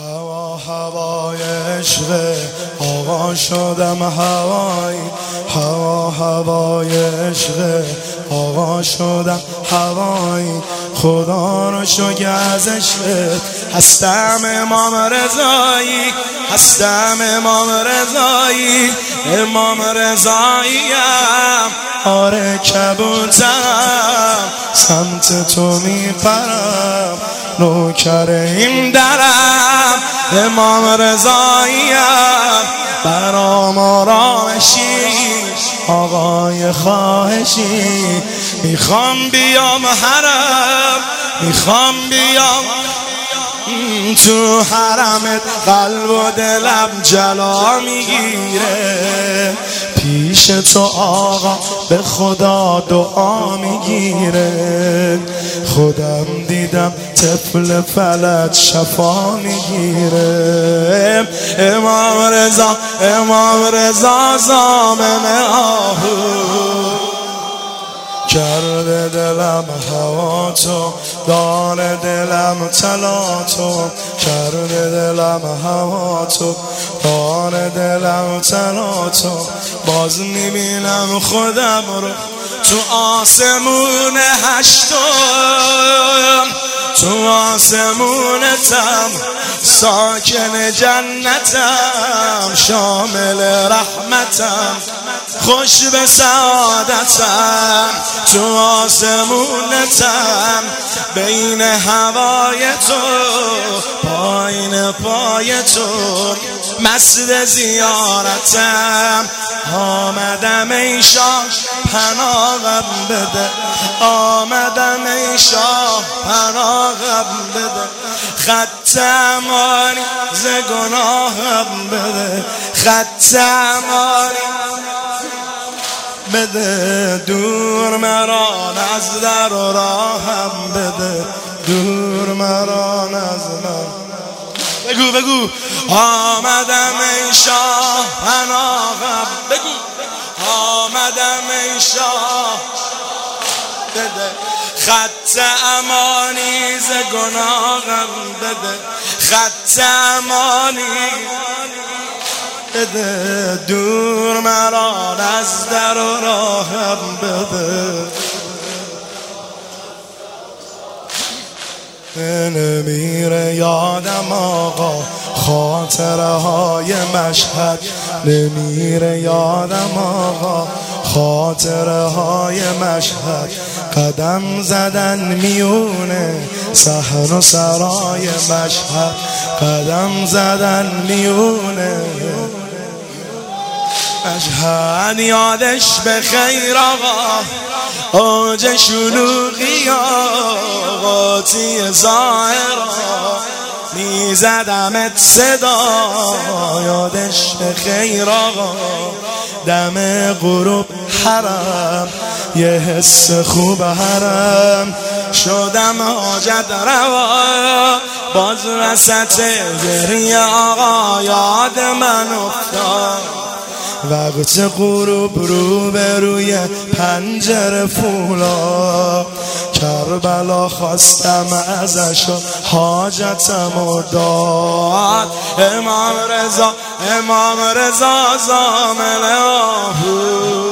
هوا هوای عشق آقا شدم هوایی، هوا هوای عشق آقا شدم هوایی. خدا رو شکر از عشقت هستم امام رضایی، هستم امام رضایی، امام رضاییم. آره کبوترم سمت تو میپرم، نوکر این درم امام رضاییم. برام آرامشی آقای خواهشی، میخوام بیام حرم، میخوام بیام تو حرمت. قلب و دلم جلا میگیره، پیش تو آقا به خدا دعا میگیره. خودم دیدم طفل فلج شفا میگیره. امام رضا، امام رضا زامن آهو کرده دلم هوا تو، دار دلم طلا تو، کرده دلم هوا تو، دار دلم طلا تو. باز میبینم خودم رو تو آسمون هشتم، تو آسمونتم، ساکن جنتم، شامل رحمتم، خوش به سعادتم. تو آسمونتم، بین هوای تو، پایین پای تو، مسجد زیارتم. آمدم ای شاه پناهم بده، آمدم ای شاه پناهم بده. خط امانی ز گناهم بده، خط امانی بده. دور مرا از در و راهم بده، دور مرا از در. بگو بگو آمدم ای شاه پناهم، بگو آمدم ای شاه بده. خط امانی ز گناهم بده، خط امانی بده. دور مرا از در و راهم بده. نمیره یادم آقا خاطره های مشهد، نمیره یادم آقا خاطره های مشهد. قدم زدن میونه صحن و سرای مشهد، قدم زدن میونه مشهد. یادش به خیر آقا اوج شلوغی آقاتی ظاهرا، میزدمت صدا. یادش به خیر آقا دم غروب حرم، یه حس خوب حرم. شدم حاجت روا باز وسط گریه آقا یاد من افتاد. وقت غروب رو به روی پنجره فولا، کربلا خواستم ازش حاجتم داد. امام رضا، امام رضا زامن آهو